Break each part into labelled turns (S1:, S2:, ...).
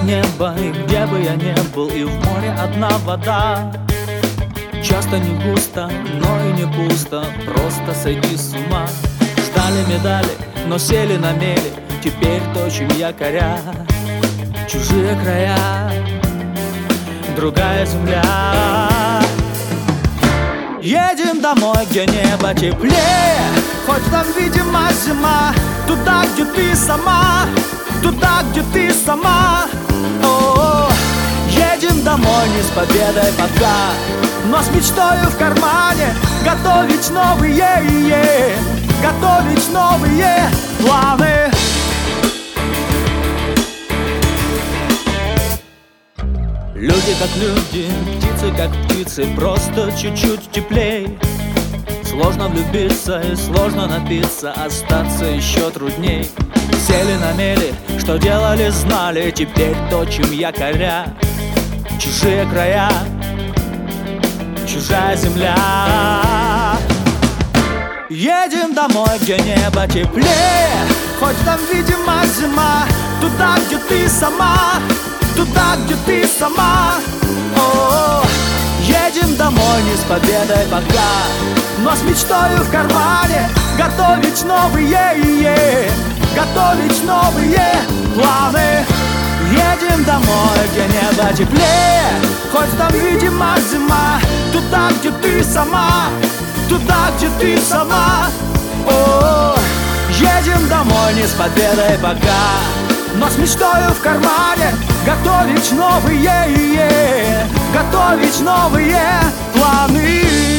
S1: небо, и где бы я ни был, и в море одна вода. Часто не густо, но и не пусто, просто сойди с ума. Ждали медали, но сели на мели, теперь точим якоря. Чужие края, другая земля. Едем домой, где небо теплее, хоть там видимо зима. Туда, где ты сама, туда, где ты сама. О-о-о. Едем домой не с победой пока, но с мечтою в кармане готовить новые, готовить новые планы. Люди как люди, птицы как птицы, просто чуть-чуть теплей. Сложно влюбиться и сложно напиться, остаться еще трудней. Сели на мели, что делали, знали, теперь точим якоря. Чужие края, чужая земля. Едем домой, где небо теплее, хоть там видимо зима. Туда, где ты сама, туда, где ты сама. О-о-о. Едем домой не с победой пока, но с мечтою в кармане готовить новые, готовить новые планы. Едем домой, где небо теплее, хоть там видимо зима. Туда, где ты сама, туда, где ты сама. О-о-о. Едем домой не с победой пока, но с мечтою в кармане готовить новые, готовить новые планы.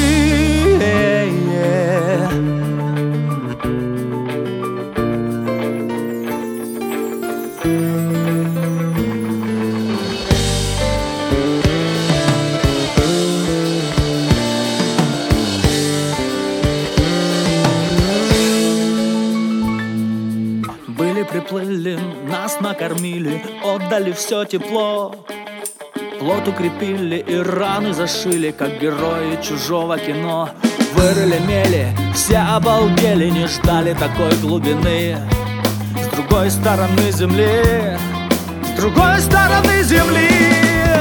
S1: Приплыли, нас накормили, отдали все тепло. Плот укрепили и раны зашили, как герои чужого кино. Вырыли мели, все обалдели, не ждали такой глубины. С другой стороны земли, с другой стороны земли.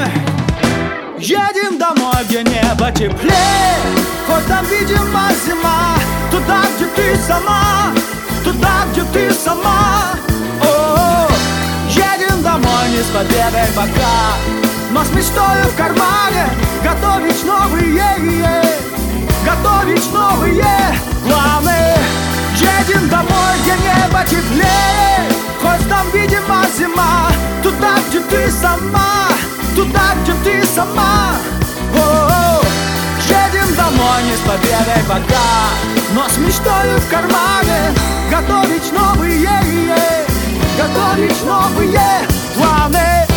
S1: Едем домой, где небо теплее, хоть там видимо зима. Туда, где ты сама, туда, где ты сама. О-о-о. Едем домой не с победой пока, но с мечтою в кармане готовить новые, готовить новые планы. Едем домой, где небо теплее, хоть там видимо зима. Туда, где ты сама, туда, где ты сама. О-о-о. Едем домой не с победой пока, но с мечтою в кармане готовить новые, готовить новые планы.